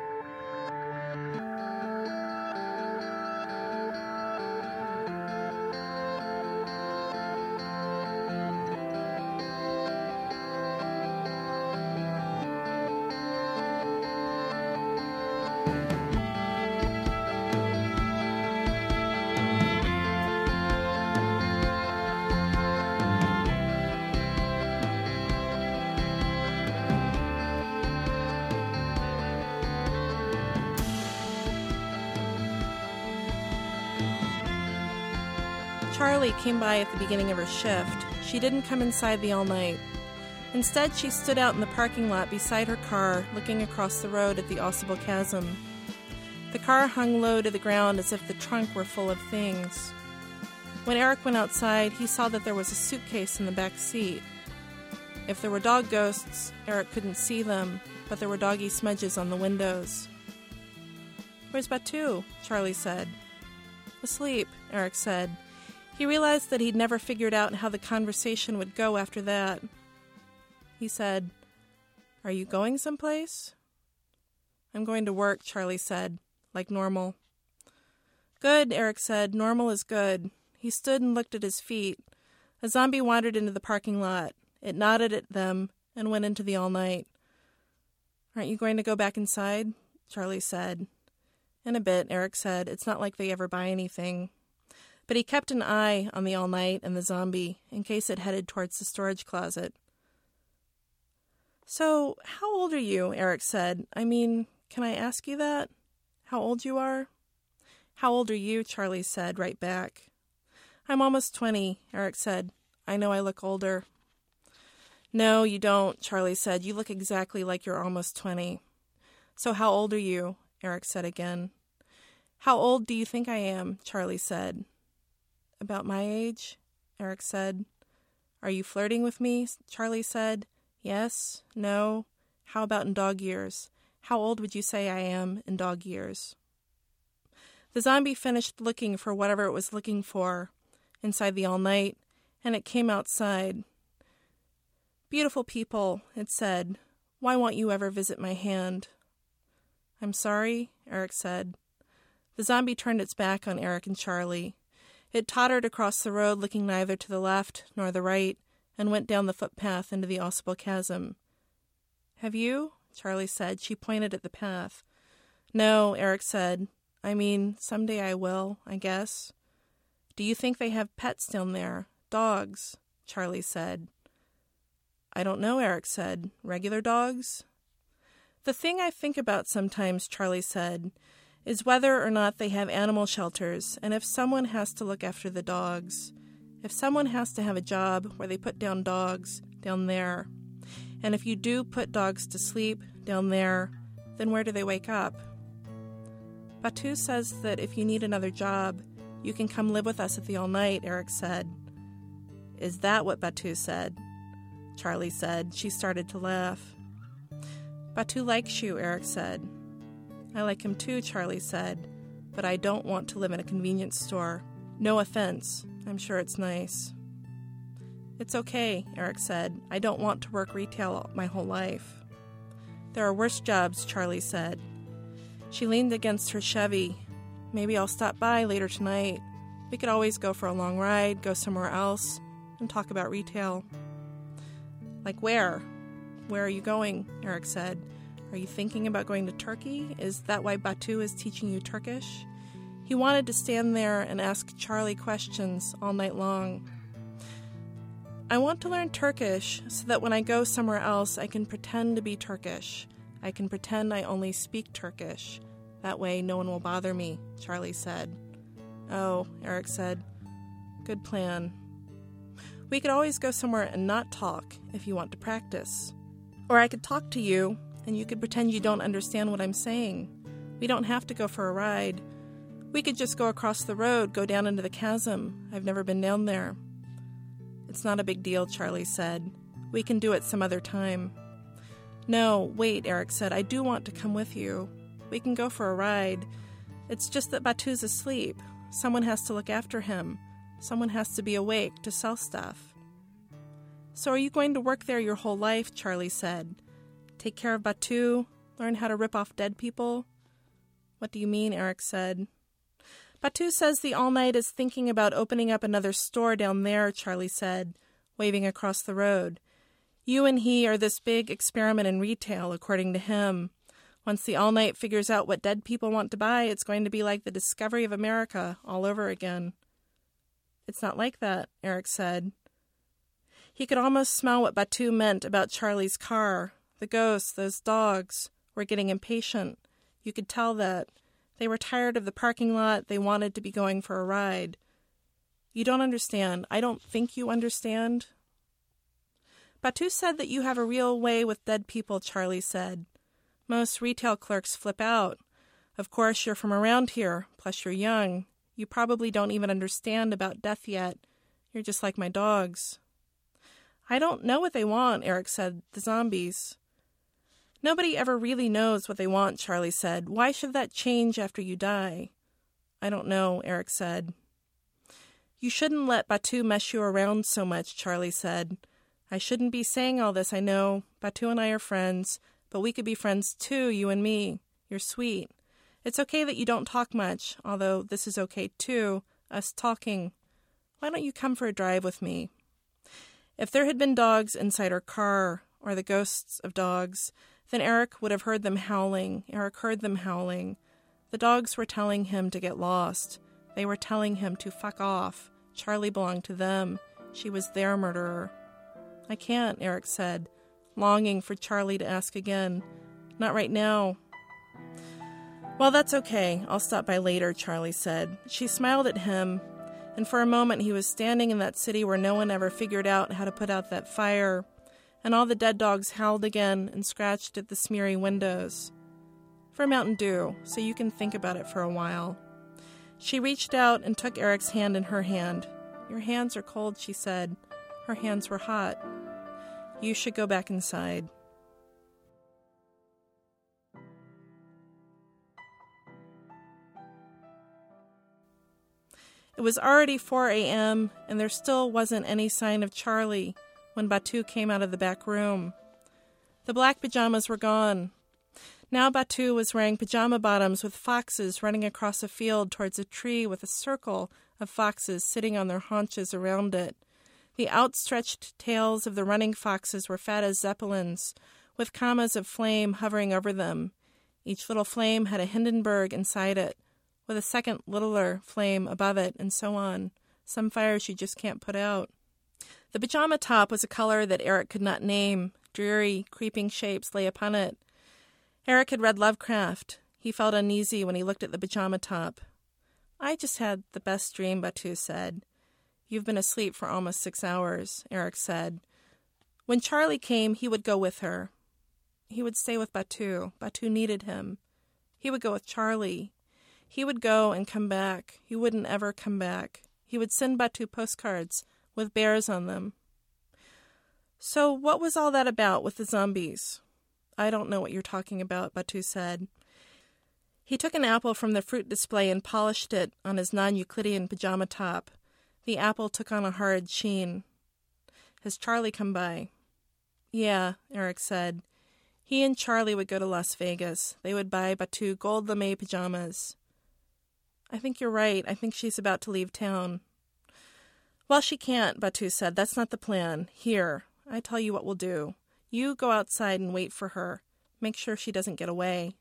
Charlie came by at the beginning of her shift. She didn't come inside the all night. Instead, she stood out in the parking lot beside her car, looking across the road at the Ausable Chasm. The car hung low to the ground as if the trunk were full of things. When Eric went outside, he saw that there was a suitcase in the back seat. If there were dog ghosts, Eric couldn't see them, but there were doggy smudges on the windows. "Where's Batu?" Charlie said. "Asleep," Eric said. He realized that he'd never figured out how the conversation would go after that. He said, "Are you going someplace?" "I'm going to work," Charlie said, "like normal." "Good," Eric said. "Normal is good." He stood and looked at his feet. A zombie wandered into the parking lot. It nodded at them and went into the all-night. "Aren't you going to go back inside?" Charlie said. "In a bit," Eric said. "It's not like they ever buy anything." But he kept an eye on the all-night and the zombie, in case it headed towards the storage closet. "So, how old are you?" Eric said. "I mean, can I ask you that? How old you are?" "How old are you?" Charlie said, right back. "I'm almost 20, Eric said. "I know I look older." "No, you don't," Charlie said. "You look exactly like you're almost 20. "So how old are you?" Eric said again. "How old do you think I am?" Charlie said. "About my age," Eric said. "Are you flirting with me?" Charlie said. "Yes? No? How about in dog years? How old would you say I am in dog years?" The zombie finished looking for whatever it was looking for inside the all-night, and it came outside. "Beautiful people," it said. "Why won't you ever visit my hand?" "I'm sorry," Eric said. The zombie turned its back on Eric and Charlie. It tottered across the road, looking neither to the left nor the right, and went down the footpath into the Ausable Chasm. "Have you?" Charlie said. She pointed at the path. "No," Eric said. "I mean, someday I will, I guess." "Do you think they have pets down there? Dogs?" Charlie said. "I don't know," Eric said. "Regular dogs?" "The thing I think about sometimes," Charlie said, "is whether or not they have animal shelters, and if someone has to look after the dogs. If someone has to have a job where they put down dogs down there. And if you do put dogs to sleep down there, then where do they wake up?" "Batu says that if you need another job, you can come live with us at the all-night," Eric said. "Is that what Batu said?" Charlie said. She started to laugh. "Batu likes you," Eric said. "I like him too," Charlie said, "but I don't want to live in a convenience store. No offense. I'm sure it's nice." "It's okay," Eric said. "I don't want to work retail my whole life." "There are worse jobs," Charlie said. She leaned against her Chevy. "Maybe I'll stop by later tonight. We could always go for a long ride, go somewhere else, and talk about retail." "Like where? Where are you going?" Eric said. "Are you thinking about going to Turkey? Is that why Batu is teaching you Turkish?" He wanted to stand there and ask Charlie questions all night long. "I want to learn Turkish so that when I go somewhere else I can pretend to be Turkish. I can pretend I only speak Turkish. That way no one will bother me," Charlie said. "Oh," Eric said. "Good plan. We could always go somewhere and not talk if you want to practice. Or I could talk to you and you could pretend you don't understand what I'm saying. We don't have to go for a ride. We could just go across the road, go down into the chasm. I've never been down there." "It's not a big deal," Charlie said. "We can do it some other time." "No, wait," Eric said. "I do want to come with you. We can go for a ride. It's just that Batu's asleep. Someone has to look after him. Someone has to be awake to sell stuff." "So are you going to work there your whole life?" Charlie said. "Take care of Batu? Learn how to rip off dead people?" "What do you mean?" Eric said. "Batu says the all-night is thinking about opening up another store down there," Charlie said, waving across the road. "You and he are this big experiment in retail, according to him. Once the all-night figures out what dead people want to buy, it's going to be like the discovery of America all over again." "It's not like that," Eric said. He could almost smell what Batu meant about Charlie's car. The ghosts, those dogs, were getting impatient. You could tell that. They were tired of the parking lot. They wanted to be going for a ride. You don't understand. I don't think you understand. Batu said that you have a real way with dead people, Charlie said. Most retail clerks flip out. Of course, you're from around here, plus you're young. You probably don't even understand about death yet. You're just like my dogs. I don't know what they want, Eric said. The zombies. Nobody ever really knows what they want, Charlie said. Why should that change after you die? I don't know, Eric said. You shouldn't let Batu mess you around so much, Charlie said. I shouldn't be saying all this, I know. Batu and I are friends, but we could be friends too, you and me. You're sweet. It's okay that you don't talk much, although this is okay too, us talking. Why don't you come for a drive with me? If there had been dogs inside her car, or the ghosts of dogs, then Eric would have heard them howling. Eric heard them howling. The dogs were telling him to get lost. They were telling him to fuck off. Charlie belonged to them. She was their murderer. I can't, Eric said, longing for Charlie to ask again. Not right now. Well, that's okay. I'll stop by later, Charlie said. She smiled at him, and for a moment he was standing in that city where no one ever figured out how to put out that fire, and all the dead dogs howled again and scratched at the smeary windows. For Mountain Dew, so you can think about it for a while. She reached out and took Eric's hand in her hand. Your hands are cold, she said. Her hands were hot. You should go back inside. It was already 4 a.m., and there still wasn't any sign of Charlie when Batu came out of the back room. The black pajamas were gone. Now Batu was wearing pajama bottoms with foxes running across a field towards a tree with a circle of foxes sitting on their haunches around it. The outstretched tails of the running foxes were fat as zeppelins, with commas of flame hovering over them. Each little flame had a Hindenburg inside it, with a second littler flame above it, and so on. Some fires you just can't put out. The pajama top was a color that Eric could not name. Dreary, creeping shapes lay upon it. Eric had read Lovecraft. He felt uneasy when he looked at the pajama top. I just had the best dream, Batu said. You've been asleep for almost 6 hours, Eric said. When Charlie came, he would go with her. He would stay with Batu. Batu needed him. He would go with Charlie. He would go and come back. He wouldn't ever come back. He would send Batu postcards with bears on them. So what was all that about with the zombies? I don't know what you're talking about, Batu said. He took an apple from the fruit display and polished it on his non-Euclidean pajama top. The apple took on a hard sheen. Has Charlie come by? Yeah, Eric said. He and Charlie would go to Las Vegas. They would buy Batu gold lame pajamas. I think you're right. I think she's about to leave town. Well, she can't, Batu said. That's not the plan. Here, I tell you what we'll do. You go outside and wait for her. Make sure she doesn't get away.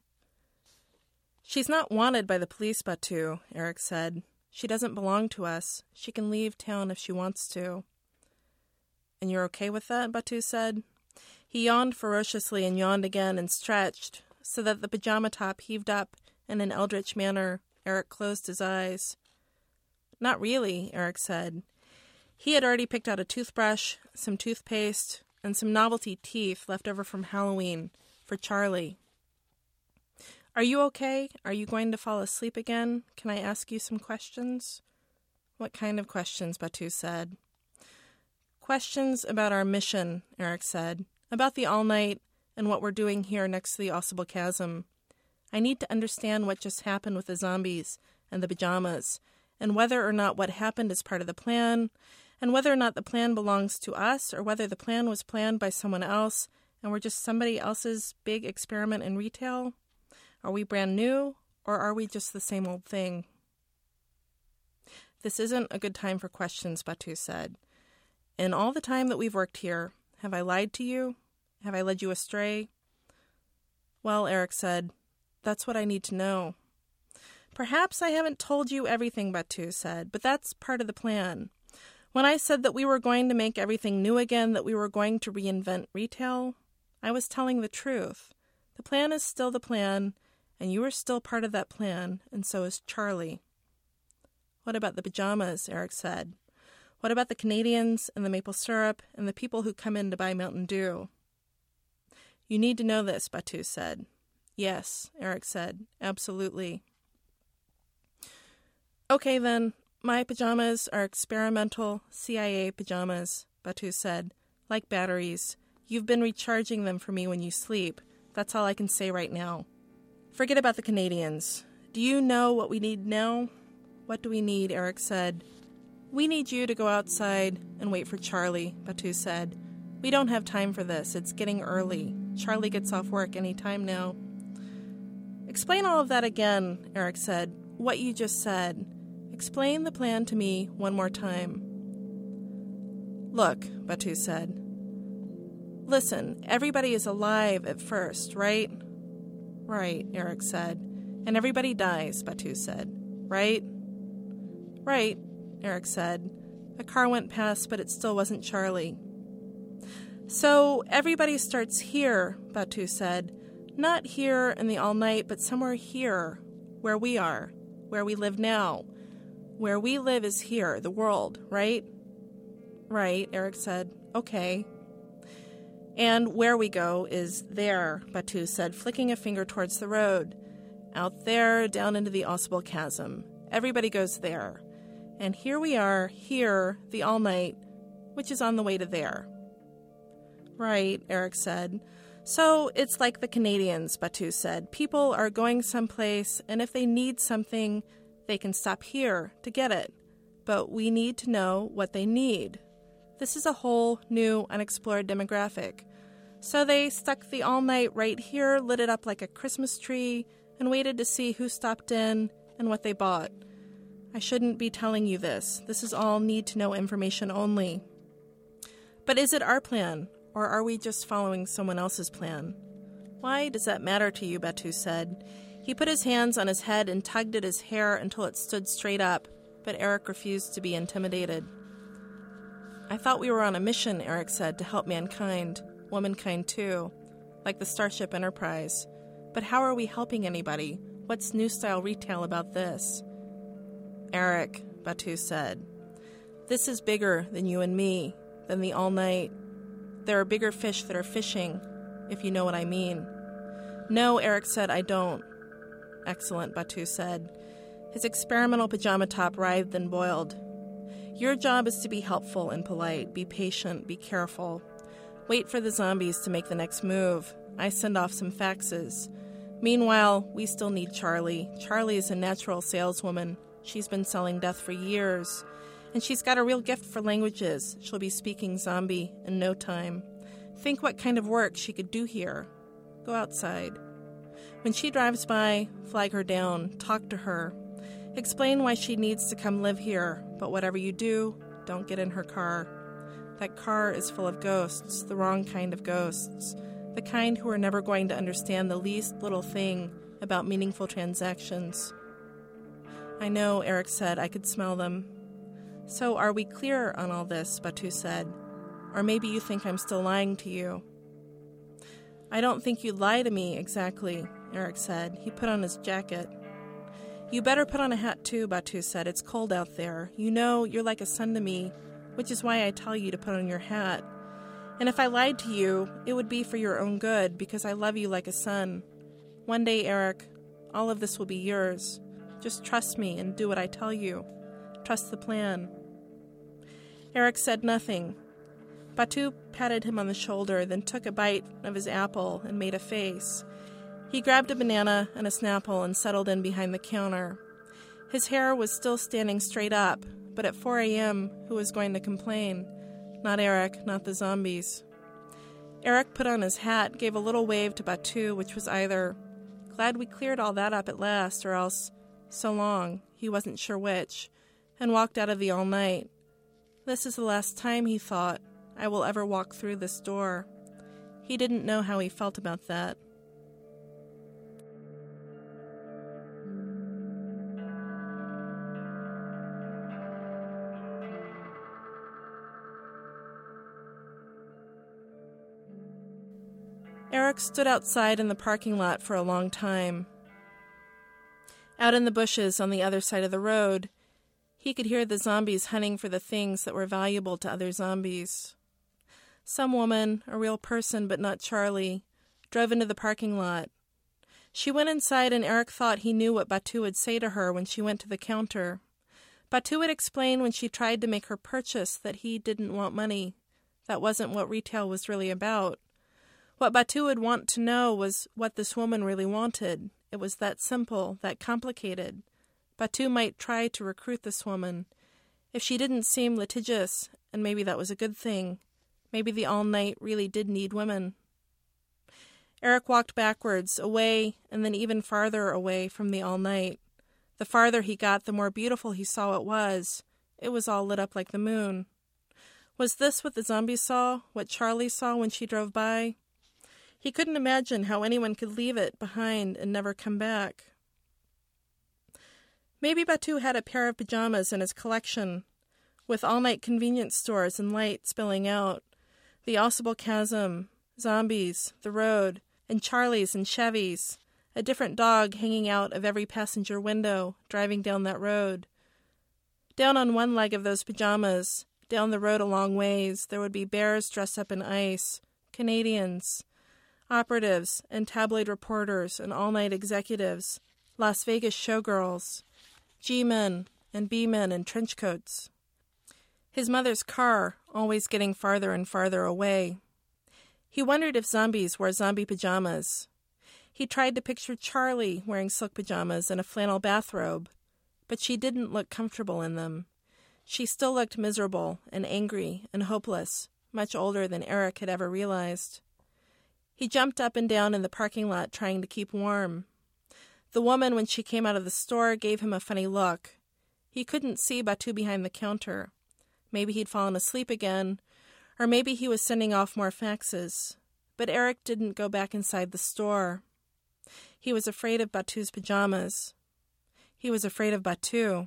She's not wanted by the police, Batu, Eric said. She doesn't belong to us. She can leave town if she wants to. And you're okay with that? Batu said. He yawned ferociously and yawned again and stretched, so that the pajama top heaved up in an eldritch manner. Eric closed his eyes. Not really, Eric said. He had already picked out a toothbrush, some toothpaste, and some novelty teeth left over from Halloween for Charlie. Are you okay? Are you going to fall asleep again? Can I ask you some questions? What kind of questions? Batu said. Questions about our mission, Eric said. About the All-Night and what we're doing here next to the Ausable Chasm. I need to understand what just happened with the zombies and the pajamas, and whether or not what happened is part of the plan, and whether or not the plan belongs to us, or whether the plan was planned by someone else, and we're just somebody else's big experiment in retail. Are we brand new, or are we just the same old thing? This isn't a good time for questions, Batu said. In all the time that we've worked here, have I lied to you? Have I led you astray? Well, Eric said, that's what I need to know. Perhaps I haven't told you everything, Batu said, but that's part of the plan. When I said that we were going to make everything new again, that we were going to reinvent retail, I was telling the truth. The plan is still the plan, and you are still part of that plan, and so is Charlie. What about the pajamas? Eric said. What about the Canadians and the maple syrup and the people who come in to buy Mountain Dew? You need to know this, Batu said. Yes, Eric said. Absolutely. Okay, then. My pajamas are experimental CIA pajamas, Batu said. Like batteries. You've been recharging them for me when you sleep. That's all I can say right now. Forget about the Canadians. Do you know what we need now? What do we need? Eric said. We need you to go outside and wait for Charlie, Batu said. We don't have time for this. It's getting early. Charlie gets off work any time now. Explain all of that again, Eric said. What you just said. Explain the plan to me one more time. Look, Batu said. Listen, everybody is alive at first, right? Right, Eric said. And everybody dies, Batu said. Right? Right, Eric said. A car went past, but it still wasn't Charlie. So everybody starts here, Batu said. Not here in the all-night, but somewhere here, where we are, where we live now. Where we live is here, the world, right? Right, Eric said. Okay. And where we go is there, Batu said, flicking a finger towards the road. Out there, down into the Ausable Chasm. Everybody goes there. And here we are, here, the all-night, which is on the way to there. Right, Eric said. So it's like the Canadians, Batu said. People are going someplace, and if they need something, they can stop here to get it. But we need to know what they need. This is a whole new unexplored demographic. So they stuck the all-night right here, lit it up like a Christmas tree, and waited to see who stopped in and what they bought. I shouldn't be telling you this. This is all need-to-know information only. But is it our plan, or are we just following someone else's plan? Why does that matter to you, Batu said. He put his hands on his head and tugged at his hair until it stood straight up, but Eric refused to be intimidated. I thought we were on a mission, Eric said, to help mankind, womankind too, like the Starship Enterprise. But how are we helping anybody? What's New Style Retail about this? Eric, Batu said, this is bigger than you and me, than the all-night. There are bigger fish that are fishing, if you know what I mean. No, Eric said, I don't. Excellent, Batu said. His experimental pajama top writhed and boiled. Your job is to be helpful and polite. Be patient. Be careful. Wait for the zombies to make the next move. I send off some faxes. Meanwhile, we still need Charlie. Charlie is a natural saleswoman. She's been selling death for years. And she's got a real gift for languages. She'll be speaking zombie in no time. Think what kind of work she could do here. Go outside. When she drives by, flag her down. Talk to her. Explain why she needs to come live here, but whatever you do, don't get in her car. That car is full of ghosts, the wrong kind of ghosts, the kind who are never going to understand the least little thing about meaningful transactions. I know, Eric said, I could smell them. So are we clear on all this, Batu said. Or maybe you think I'm still lying to you. I don't think you'd lie to me exactly, Eric said. He put on his jacket. You better put on a hat too, Batu said. It's cold out there. You know, you're like a son to me, which is why I tell you to put on your hat. And if I lied to you, it would be for your own good, because I love you like a son. One day, Eric, all of this will be yours. Just trust me and do what I tell you. Trust the plan. Eric said nothing. Batu patted him on the shoulder, then took a bite of his apple and made a face. He grabbed a banana and a Snapple and settled in behind the counter. His hair was still standing straight up, but at 4 a.m., who was going to complain? Not Eric, not the zombies. Eric put on his hat, gave a little wave to Batu, which was either, glad we cleared all that up at last, or else, so long, he wasn't sure which, and walked out of the all-night. This is the last time, he thought, I will ever walk through this door. He didn't know how he felt about that. Eric stood outside in the parking lot for a long time. Out in the bushes on the other side of the road, He could hear the zombies hunting for the things that were valuable to other zombies. Some woman, a real person but not Charlie, drove into the parking lot. She went inside and Eric thought he knew what Batu would say to her when she went to the counter. Batu would explain when she tried to make her purchase that he didn't want money. That wasn't what retail was really about. What Batu would want to know was what this woman really wanted. It was that simple, that complicated. Batu might try to recruit this woman. If she didn't seem litigious, and maybe that was a good thing, maybe the all-night really did need women. Eric walked backwards, away, and then even farther away from the all-night. The farther he got, the more beautiful he saw it was. It was all lit up like the moon. Was this what the zombies saw, what Charlie saw when she drove by? He couldn't imagine how anyone could leave it behind and never come back. Maybe Batu had a pair of pajamas in his collection, with all-night convenience stores and light spilling out, the Ausable Chasm, zombies, the road, and Charlies and Chevys, a different dog hanging out of every passenger window, driving down that road. Down on one leg of those pajamas, down the road a long ways, there would be bears dressed up in ice, Canadians, operatives and tabloid reporters and all-night executives, Las Vegas showgirls, G-men and B-men in trench coats. His mother's car always getting farther and farther away. He wondered if zombies wore zombie pajamas. He tried to picture Charlie wearing silk pajamas and a flannel bathrobe, but she didn't look comfortable in them. She still looked miserable and angry and hopeless, much older than Eric had ever realized. He jumped up and down in the parking lot trying to keep warm. The woman, when she came out of the store, gave him a funny look. He couldn't see Batu behind the counter. Maybe he'd fallen asleep again, or maybe he was sending off more faxes. But Eric didn't go back inside the store. He was afraid of Batu's pajamas. He was afraid of Batu.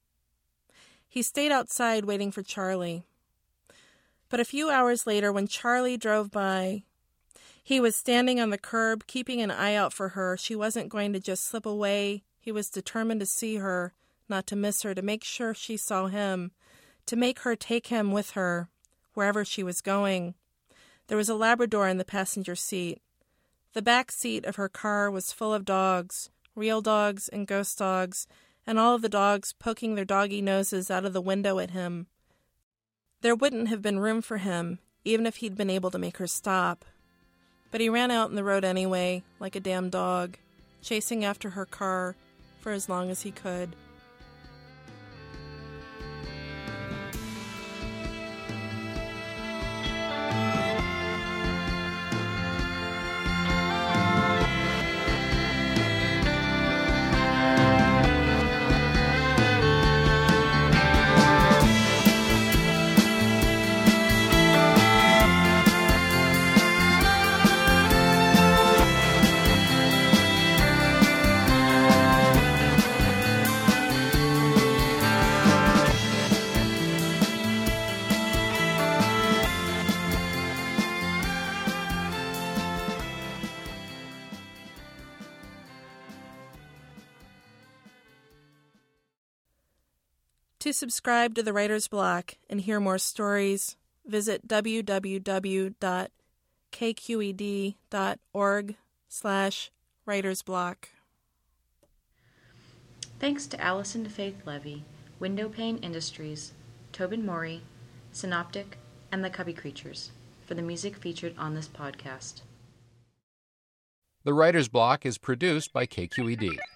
He stayed outside waiting for Charlie. But a few hours later, when Charlie drove by, he was standing on the curb, keeping an eye out for her. She wasn't going to just slip away. He was determined to see her, not to miss her, to make sure she saw him, to make her take him with her, wherever she was going. There was a Labrador in the passenger seat. The back seat of her car was full of dogs, real dogs and ghost dogs, and all of the dogs poking their doggy noses out of the window at him. There wouldn't have been room for him, even if he'd been able to make her stop. But he ran out in the road anyway, like a damn dog, chasing after her car for as long as he could. To subscribe to the Writer's Block and hear more stories, visit www.kqed.org/writersblock. Thanks to Allison Faith Levy, Windowpane Industries, Tobin Morey, Synoptic, and the Cubby Creatures for the music featured on this podcast. The Writer's Block is produced by KQED.